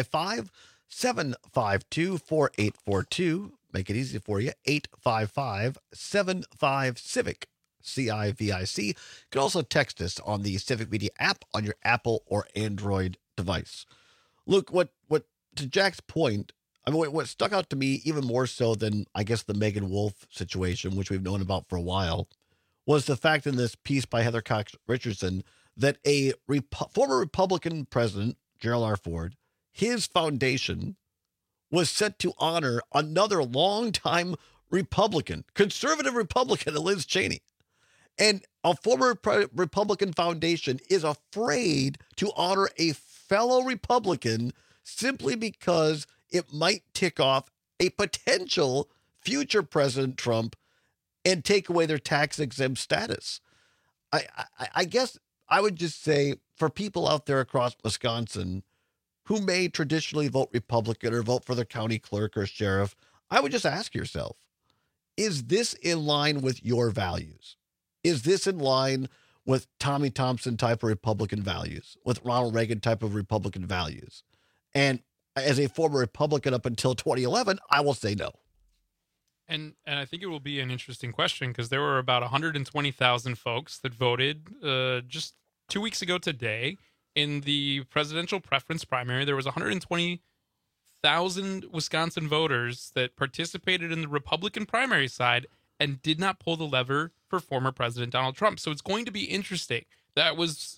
855-752-4842. Make it easy for you, 855-75-CIVIC, CIVIC. You can also text us on the Civic Media app on your Apple or Android device. Luke, what to Jack's point, what stuck out to me even more so than, I guess, the Megan Wolf situation, which we've known about for a while, was the fact in this piece by Heather Cox Richardson that a former Republican president, Gerald R. Ford, his foundation was set to honor another longtime Republican, conservative Republican, Liz Cheney. And a former Republican foundation is afraid to honor a fellow Republican simply because it might tick off a potential future President Trump and take away their tax-exempt status. I guess I would just say for people out there across Wisconsin who may traditionally vote Republican or vote for their county clerk or sheriff, I would just ask yourself, is this in line with your values? Is this in line with Tommy Thompson type of Republican values, with Ronald Reagan type of Republican values? And as a former Republican up until 2011, I will say no. And I think it will be an interesting question because there were about 120,000 folks that voted just 2 weeks ago today in the presidential preference primary. There was 120,000 Wisconsin voters that participated in the Republican primary side and did not pull the lever for former President Donald Trump. So it's going to be interesting. That was,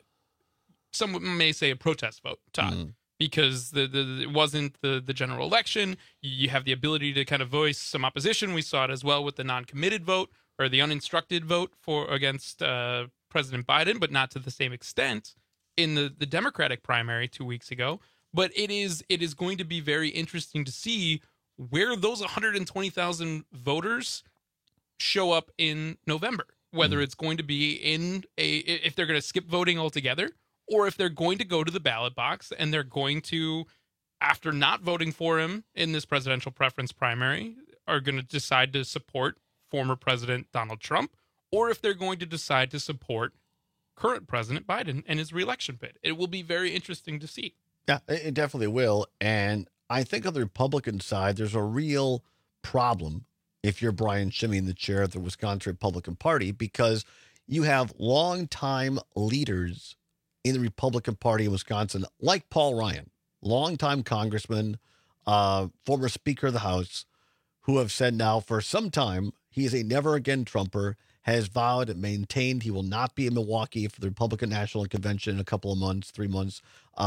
some may say, a protest vote, Todd. Because it wasn't the general election. You have the ability to kind of voice some opposition. We saw it as well with the non-committed vote or the uninstructed vote against President Biden, but not to the same extent in the Democratic primary 2 weeks ago. But it is going to be very interesting to see where those 120,000 voters show up in November, whether it's going to be if they're going to skip voting altogether, or if they're going to go to the ballot box and they're going to, after not voting for him in this presidential preference primary, are going to decide to support former President Donald Trump, or if they're going to decide to support current President Biden and his reelection bid. It will be very interesting to see. Yeah, it definitely will. And I think on the Republican side, there's a real problem if you're Brian Shimmy, the chair of the Wisconsin Republican Party, because you have longtime leaders in the Republican Party in Wisconsin, like Paul Ryan, longtime congressman, former Speaker of the House, who have said now for some time he is a never again Trumper, has vowed and maintained he will not be in Milwaukee for the Republican National Convention in a couple of months, 3 months,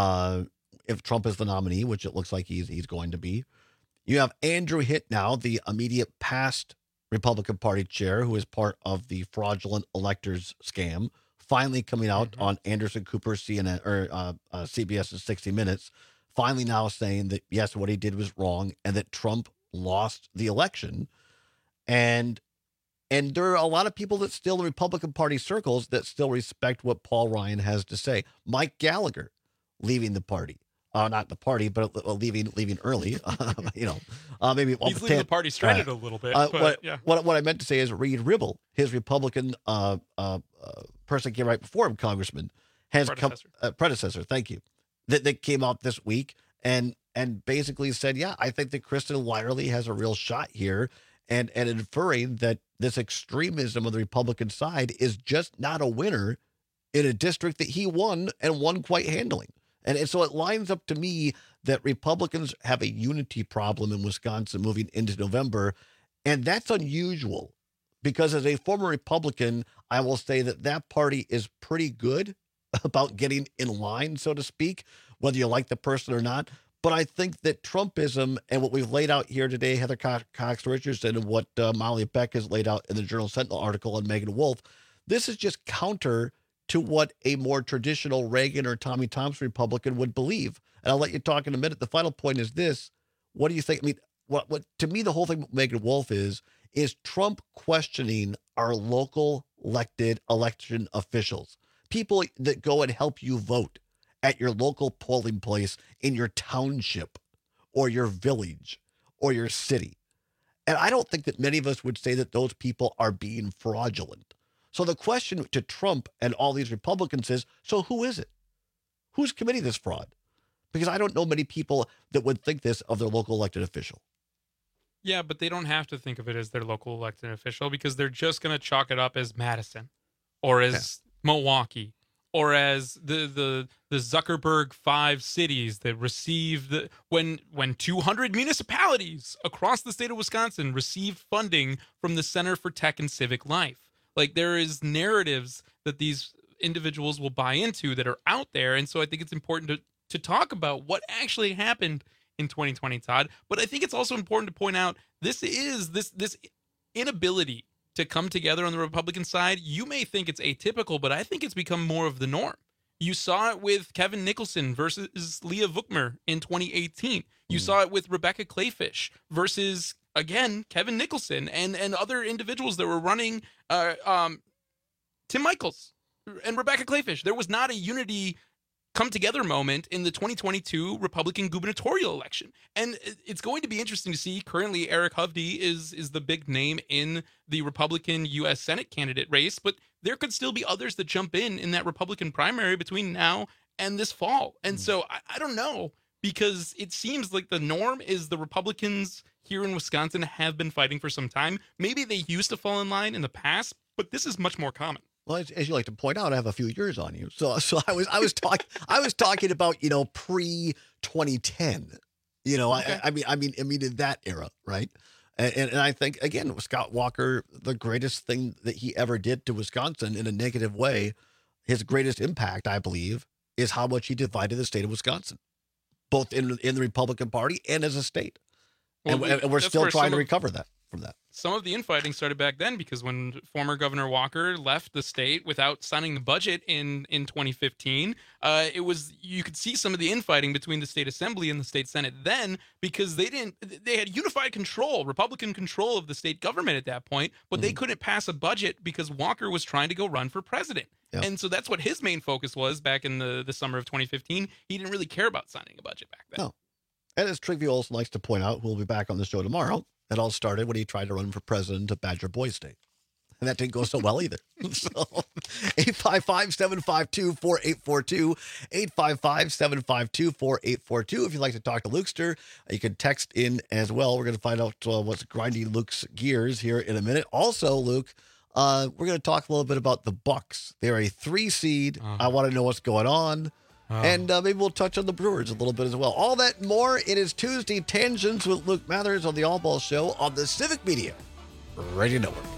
if Trump is the nominee, which it looks like he's going to be. You have Andrew Hitt now, the immediate past Republican Party chair, who is part of the fraudulent electors scam, finally coming out on Anderson Cooper, CNN or CBS's 60 Minutes, finally now saying that, yes, what he did was wrong and that Trump lost the election. And there are a lot of people that still in Republican Party circles that still respect what Paul Ryan has to say. Mike Gallagher leaving the party. Not the party, but leaving early. Maybe he's leaving the party stranded a little bit. What I meant to say is Reed Ribble, his Republican person came right before him, Congressman, has predecessor. Thank you. That came out this week and basically said, yeah, I think that Kristen Wiley has a real shot here, and inferring that this extremism on the Republican side is just not a winner in a district that he won and won quite handily. And so it lines up to me that Republicans have a unity problem in Wisconsin moving into November. And that's unusual because as a former Republican, I will say that party is pretty good about getting in line, so to speak, whether you like the person or not. But I think that Trumpism and what we've laid out here today, Heather Cox Richardson, and what Molly Beck has laid out in the Journal Sentinel article on Megan Wolf, this is just counter to what a more traditional Reagan or Tommy Thompson Republican would believe. And I'll let you talk in a minute. The final point is this. What do you think? I mean, what to me, the whole thing with Megan Wolf is Trump questioning our local elected election officials, people that go and help you vote at your local polling place in your township or your village or your city. And I don't think that many of us would say that those people are being fraudulent. So the question to Trump and all these Republicans is, so who is it? Who's committing this fraud? Because I don't know many people that would think this of their local elected official. Yeah, but they don't have to think of it as their local elected official because they're just going to chalk it up as Madison or as Milwaukee or as the Zuckerberg 5 cities that receive when 200 municipalities across the state of Wisconsin receive funding from the Center for Tech and Civic Life. Like, there is narratives that these individuals will buy into that are out there. And so I think it's important to talk about what actually happened in 2020, Todd. But I think it's also important to point out this inability to come together on the Republican side. You may think it's atypical, but I think it's become more of the norm. You saw it with Kevin Nicholson versus Leah Vukmir in 2018. You saw it with Rebecca Clayfish versus, again, Kevin Nicholson and other individuals that were running Tim Michaels and Rebecca Clayfish. There was not a unity come together moment in the 2022 Republican gubernatorial election. And it's going to be interesting to see. Currently, Eric Hovde is the big name in the Republican U.S. Senate candidate race, but there could still be others that jump in that Republican primary between now and this fall. And so I don't know, because it seems like the norm is the Republicans here in Wisconsin have been fighting for some time. Maybe they used to fall in line in the past, but this is much more common. Well, as you like to point out, I have a few years on you. So I was talking about, pre 2010, okay. I mean in that era, right? And I think, again, Scott Walker, the greatest thing that he ever did to Wisconsin in a negative way, his greatest impact, I believe, is how much he divided the state of Wisconsin, both in the Republican Party and as a state. Well, and we're still trying to recover from that. Some of the infighting started back then because when former Governor Walker left the state without signing the budget in 2015, you could see some of the infighting between the state assembly and the state senate then, because they had unified control, Republican control of the state government at that point, but they couldn't pass a budget because Walker was trying to go run for president. Yep. And so that's what his main focus was back in the summer of 2015. He didn't really care about signing a budget back then. No. And as Trigby Olson likes to point out, who will be back on the show tomorrow, it all started when he tried to run for president of Badger Boys State. And that didn't go so well either. So 855-752-4842, 855-752-4842. If you'd like to talk to Lukester, you can text in as well. We're going to find out what's grinding Luke's gears here in a minute. Also, Luke, we're going to talk a little bit about the Bucks. They're a 3 seed. I want to know what's going on. And maybe we'll touch on the Brewers a little bit as well. All that and more. It is Tuesday Tangents with Luke Mathers on the All Ball Show on the Civic Media Radio Network.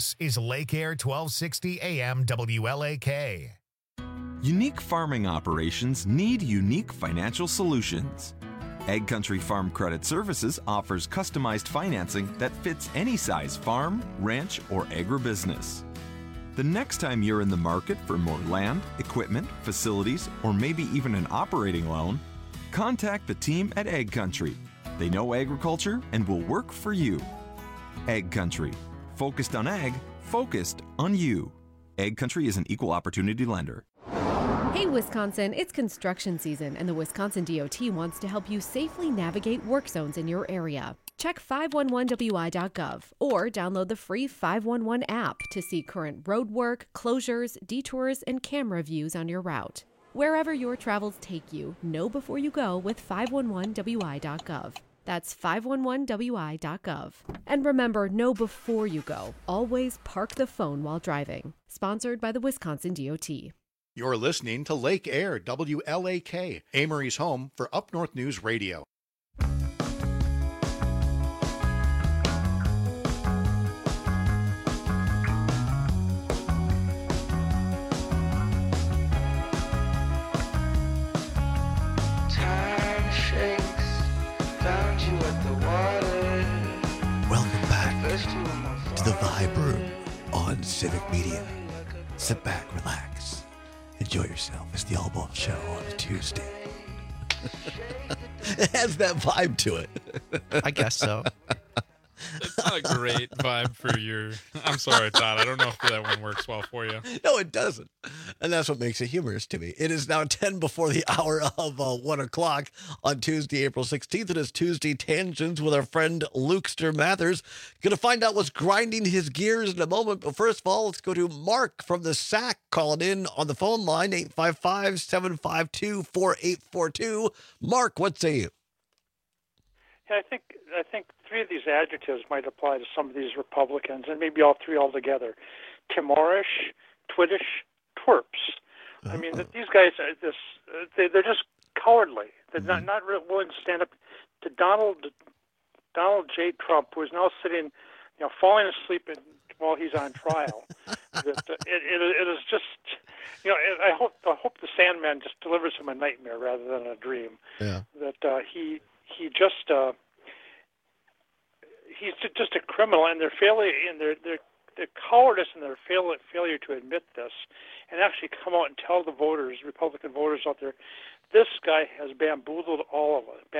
This is Lake Air 1260 AM WLAK. Unique farming operations need unique financial solutions. Ag Country Farm Credit Services offers customized financing that fits any size farm, ranch, or agribusiness. The next time you're in the market for more land, equipment, facilities, or maybe even an operating loan, contact the team at Ag Country. They know agriculture and will work for you. Ag Country. Focused on ag, focused on you. Ag Country is an equal opportunity lender. Hey Wisconsin, it's construction season and the Wisconsin DOT wants to help you safely navigate work zones in your area. Check 511wi.gov or download the free 511 app to see current road work, closures, detours, and camera views on your route. Wherever your travels take you, know before you go with 511wi.gov. That's 511wi.gov. And remember, know before you go. Always park the phone while driving. Sponsored by the Wisconsin DOT. You're listening to Lake Air WLAK, Amory's home for Up North News Radio. Welcome back to the Vibe Room on Civic Media. Sit back, relax, enjoy yourself. It's the All Ball Show on a Tuesday. It has that vibe to it. I guess so. It's not a great vibe for your... I'm sorry, Todd. I don't know if that one works well for you. No, it doesn't. And that's what makes it humorous to me. It is now 10 before the hour of 1 o'clock on Tuesday, April 16th. It is Tuesday Tangents with our friend Lukester Mathers. Going to find out what's grinding his gears in a moment. But first of all, let's go to Mark from the SAC calling in on the phone line, 855-752-4842. Mark, what say you? Yeah, I think three of these adjectives might apply to some of these Republicans, and maybe all three altogether: timorish, twittish, twerps. I mean, these guys are they're just cowardly. They're not really willing to stand up to Donald J. Trump, who is now sitting, falling asleep while he's on trial. It is just, I hope the Sandman just delivers him a nightmare rather than a dream. Yeah. That he's just a criminal, and their failure, and their cowardice, and their failure to admit this, and actually come out and tell the voters, Republican voters out there, this guy has bamboozled all of us,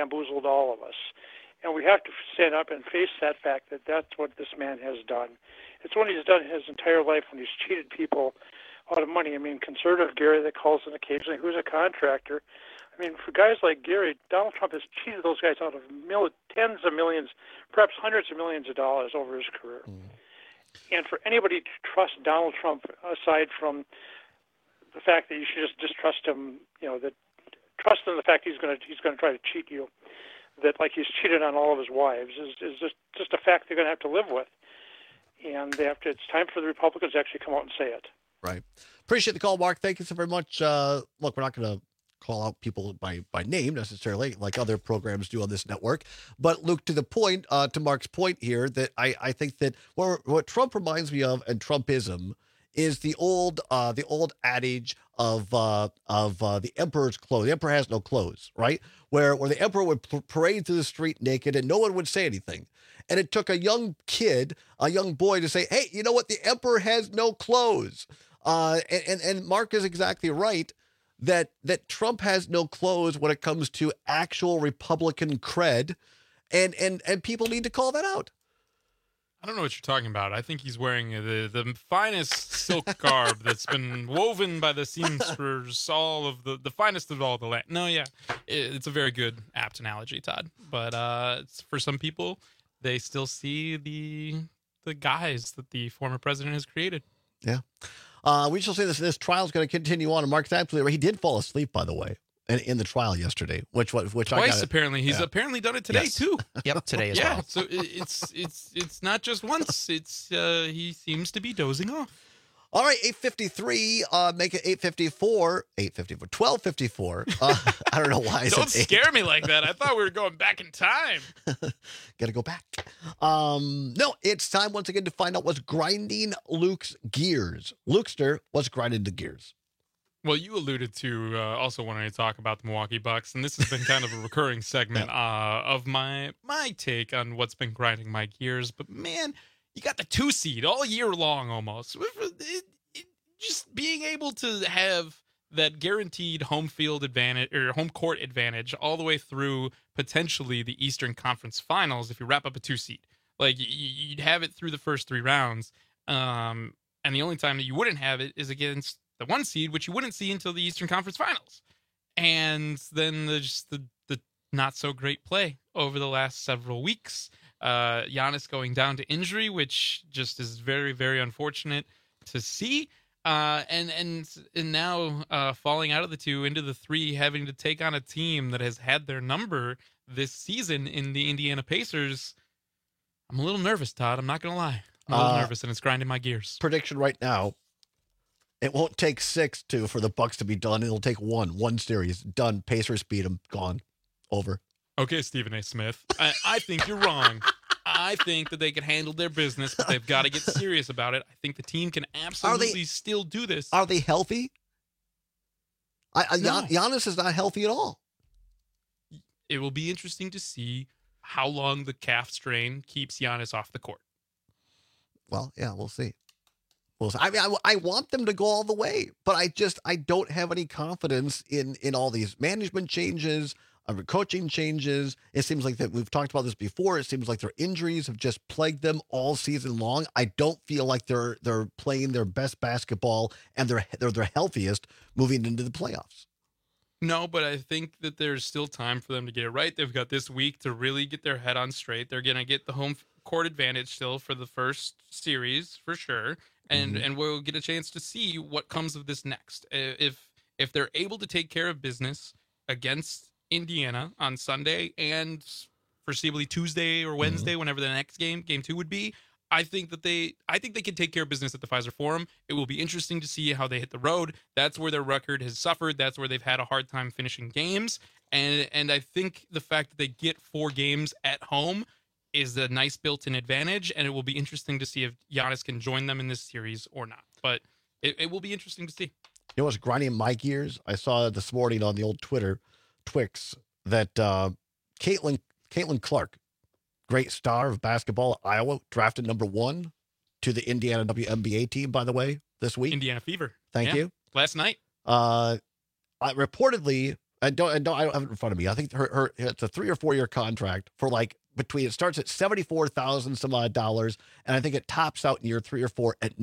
and we have to stand up and face that fact that that's what this man has done. It's what he's done his entire life when he's cheated people out of money. I mean, conservative Gary that calls in occasionally, who's a contractor. I mean, for guys like Gary, Donald Trump has cheated those guys out of tens of millions, perhaps hundreds of millions of dollars over his career. And for anybody to trust Donald Trump, aside from the fact that you should just distrust him, that trust in the fact he's going to try to cheat you, that like he's cheated on all of his wives, is just a fact they're going to have to live with. And it's time for the Republicans to actually come out and say it. Right. Appreciate the call, Mark. Thank you so very much. Look, we're not going to call out people by name necessarily, like other programs do on this network. But Luke, to the point, to Mark's point here, that I think that what Trump reminds me of, and Trumpism, is the old adage of the emperor's clothes. The emperor has no clothes, right? Where the emperor would parade through the street naked and no one would say anything. And it took a young boy to say, hey, you know what? The emperor has no clothes. And Mark is exactly right. That Trump has no clothes when it comes to actual Republican cred, and people need to call that out. I don't know what you're talking about. I think he's wearing the finest silk garb that's been woven by the seamsters, all of the finest of all the land. No, yeah, it's a very good, apt analogy, Todd. But for some people, they still see the guise that the former president has created. Yeah. We shall say this trial is going to continue on. And Mark's absolutely right. He did fall asleep, by the way, in the trial yesterday, which twice apparently. He's apparently done it today too. Yep, today as well. So it's not just once. It's he seems to be dozing off. All right, 8:53. Make it 8:54. 12:54. I don't know why I Don't said 8. scare me like that. I thought we were going back in time. Got to go back. No, it's time once again to find out what's grinding Luke's gears. Lukester, what's grinding the gears? Well, you alluded to also wanting to talk about the Milwaukee Bucks, and this has been kind of a recurring segment of my take on what's been grinding my gears. But man, you got the 2 seed all year long almost. Just being able to have that guaranteed home field advantage or home court advantage all the way through potentially the Eastern Conference Finals if you wrap up a 2 seed. Like you'd have it through the first 3 rounds, and the only time that you wouldn't have it is against the 1 seed, which you wouldn't see until the Eastern Conference Finals. And then there's the not so great play over the last several weeks. Giannis going down to injury, which just is very, very unfortunate to see. And now falling out of the 2 into the 3, having to take on a team that has had their number this season in the Indiana Pacers. I'm a little nervous, Todd. I'm not going to lie. I'm a little nervous, and it's grinding my gears. Prediction right now. It won't take 6 for the Bucks to be done. It'll take 1 series. Done. Pacers beat them. Gone. Over. Okay, Stephen A. Smith. I think you're wrong. I think that they can handle their business, but they've got to get serious about it. I think the team can absolutely still do this. Are they healthy? No. Giannis is not healthy at all. It will be interesting to see how long the calf strain keeps Giannis off the court. Well, yeah, we'll see. I mean, I want them to go all the way, but I don't have any confidence in all these management changes, coaching changes. It seems like that we've talked about this before. It seems like their injuries have just plagued them all season long. I don't feel like they're playing their best basketball and they're their healthiest moving into the playoffs. No, but I think that there's still time for them to get it right. They've got this week to really get their head on straight. They're going to get the home court advantage still for the first series for sure. And we'll get a chance to see what comes of this next. If they're able to take care of business against Indiana on Sunday and foreseeably Tuesday or Wednesday, whenever the next game 2 would be, I think they can take care of business at the Pfizer Forum. It will be interesting to see how they hit the road. That's where their record has suffered. That's where they've had a hard time finishing games. And I think the fact that they get 4 games at home is a nice built-in advantage, and it will be interesting to see if Giannis can join them in this series or not. But it will be interesting to see. You know what's grinding my gears? I saw this morning on the old Twix, that Caitlin Clark, great star of basketball at Iowa, drafted number 1 to the Indiana WNBA team, by the way, this week. Indiana Fever. Thank you. Last night. Reportedly, I don't have it in front of me. I think her it's a 3 or 4 year contract for it starts at $74,000 some odd dollars, and I think it tops out in year 3 or 4 at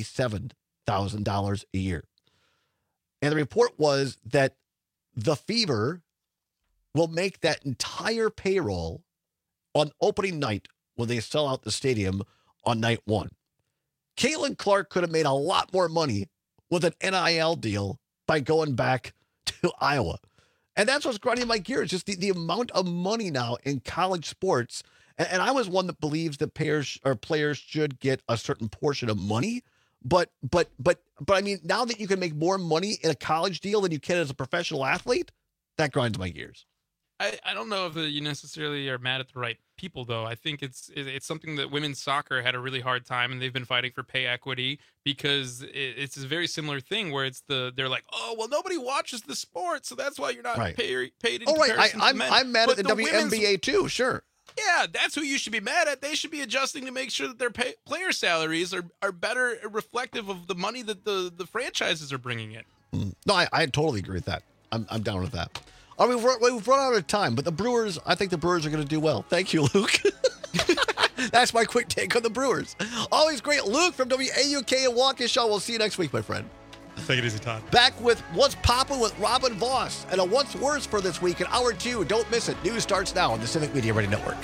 $97,000 a year. And the report was that the Fever will make that entire payroll on opening night when they sell out the stadium on night 1. Caitlin Clark could have made a lot more money with an NIL deal by going back to Iowa. And that's what's grinding my gears, just the amount of money now in college sports. And I was one that believes that players should get a certain portion of money. But I mean, now that you can make more money in a college deal than you can as a professional athlete, that grinds my gears. I don't know if you necessarily are mad at the right people, though. I think it's something that women's soccer had a really hard time, and they've been fighting for pay equity because it's a very similar thing where they're like, oh, well, nobody watches the sport, so that's why you're not paid in comparison to men. I'm mad at the WNBA too, sure. Yeah, that's who you should be mad at. They should be adjusting to make sure that their player salaries are better reflective of the money that the franchises are bringing in. No, I totally agree with that. I'm down with that. I mean, we've run out of time, but I think the Brewers are going to do well. Thank you, Luke. That's my quick take on the Brewers. Always great. Luke from WAUK and Waukesha. We'll see you next week, my friend. Take it easy, Todd. Back with What's Poppin' with Robin Voss and a What's Worse for this week in Hour 2. Don't miss it. News starts now on the Civic Media Radio Network.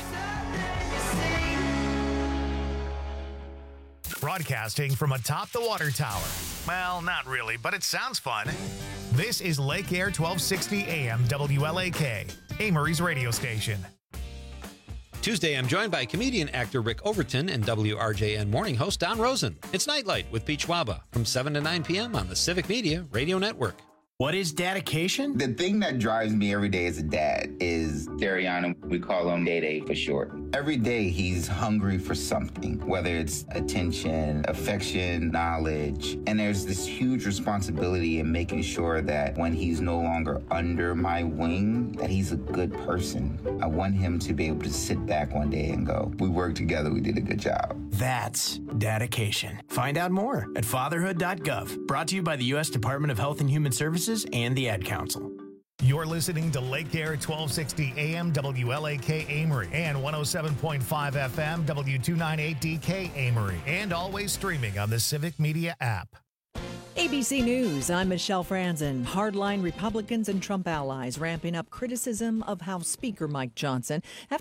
Broadcasting from atop the water tower. Well, not really, but it sounds fun. This is Lake Air 1260 AM WLAK, Amory's radio station. Tuesday, I'm joined by comedian actor Rick Overton and WRJN morning host Don Rosen. It's Nightlight with Pete Schwaba from 7 to 9 p.m. on the Civic Media Radio Network. What is dedication? The thing that drives me every day as a dad is Dariana. We call him Day for short. Every day he's hungry for something, whether it's attention, affection, knowledge. And there's this huge responsibility in making sure that when he's no longer under my wing, that he's a good person. I want him to be able to sit back one day and go, we worked together, we did a good job. That's dedication. Find out more at fatherhood.gov. Brought to you by the U.S. Department of Health and Human Services and the Ad Council. You're listening to Lake Air 1260 AM WLAK Amory and 107.5 FM W298DK Amory, and always streaming on the Civic Media app. ABC News, I'm Michelle Franzen. Hardline Republicans and Trump allies ramping up criticism of House Speaker Mike Johnson after